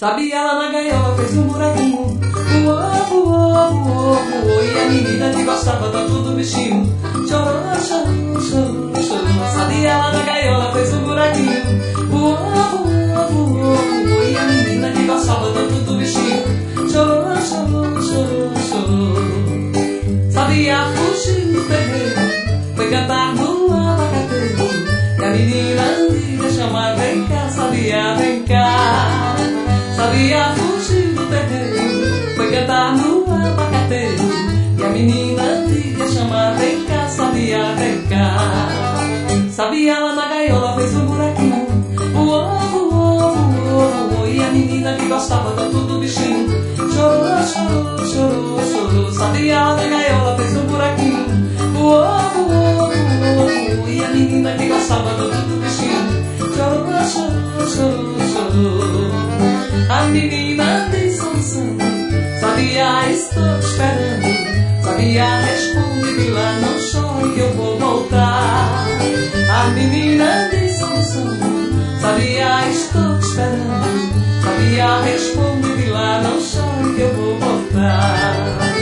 Sabe, ela na gaiola fez um buraquinho. Voou, voou, voou, voou. E a menina que gostava tanto do bichinho chorou, chorou, chorou, chorou. Sabe, ela na gaiola fez um buraquinho. Voou, voou, voou, voou. E a menina que gostava tanto do bichinho chorou, chorou, chorou, chorou. Sabia fugir do terreiro, foi cantar no abacateiro. E a menina antiga chamar, vem cá, sabia, vem cá. Sabia fugir do terreiro, foi cantar no abacateiro. E a menina antiga chamar, vem cá, sabia, vem cá. Sabia lá na gaiola fez um buraquinho. Voou, voou, voou, voou. E a menina que gostava tanto do bichinho chorou, chorou, chorou, chorou. Sabia lá na gaiola fez um buraquinho. Voou, voou, voou, voou. E a menina que gostava tanto do bichinho chorou, chorou, chorou, chorou. A menina tem solução, sabia, estou esperando. Sabia, responde de lá, não chore que eu vou voltar. A menina tem solução, sabia, estou esperando. Sabia, responde de lá, não chore que eu vou voltar.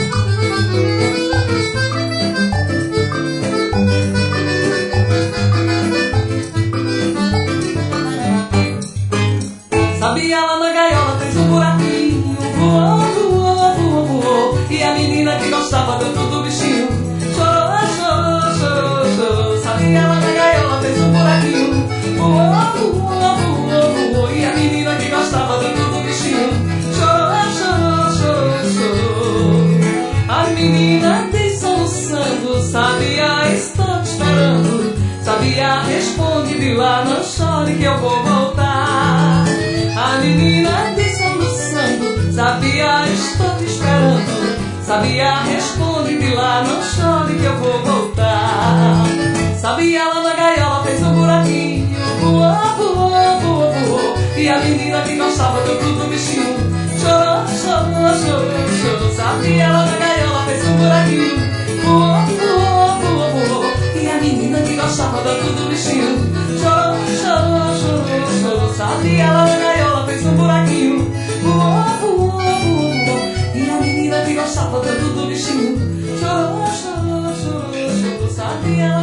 Sabia, lá na gaiola fez um buraquinho. Voou, voou, voou, voou. E a menina que gostava tanto do bichinho chorou, chorou, chorou, chorou. Sabia, lá na gaiola fez um buraquinho. Voou, voou, voou, voou. E a menina que gostava tanto do bichinho chorou, chorou, chorou, chorou. A menina tem solução, sabia, estou te esperando. Sabia, responde de lá, não chore que eu vou voltar. A menina tem solução, sabia, estou te esperando. Sabia, responde de lá, não chore que eu vou voltar. Sabia, lá na gaiola fez um buraquinho. Voou, voou, voou, voou. E a menina que gostava tanto do bichinho chorou, chorou, chorou, chorou. Sabia, lá na gaiola fez um buraquinho. Voou, voou, voou, voou. E a menina que gostava tanto do bichinho chorou, chorou, chorou, chorou. Sabia, lá na gaiola fez um buraquinho. Voou, voou, voou, voou. E a menina que gostava tanto do bichinho chorou, chorou, chorou, chorou. Sabia,